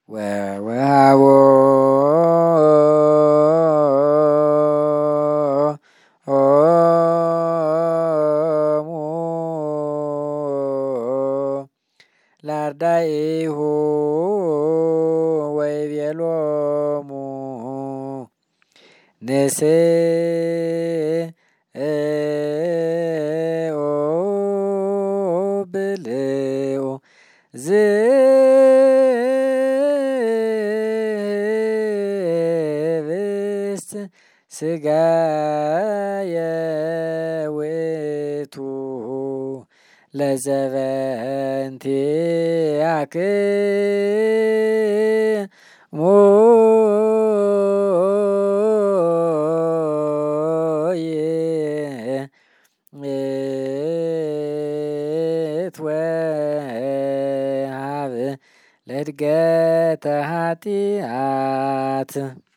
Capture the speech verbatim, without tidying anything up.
ወወሃቦ ኦሙ ላርዳኢሁ ወይቤሎሙ ንስእኦ ብልዑ ዝህብስት ሥጋየ ውእቱ ለዘበእንቲአክሙ ይትወሀብ ለዕድገተ ኃጢአት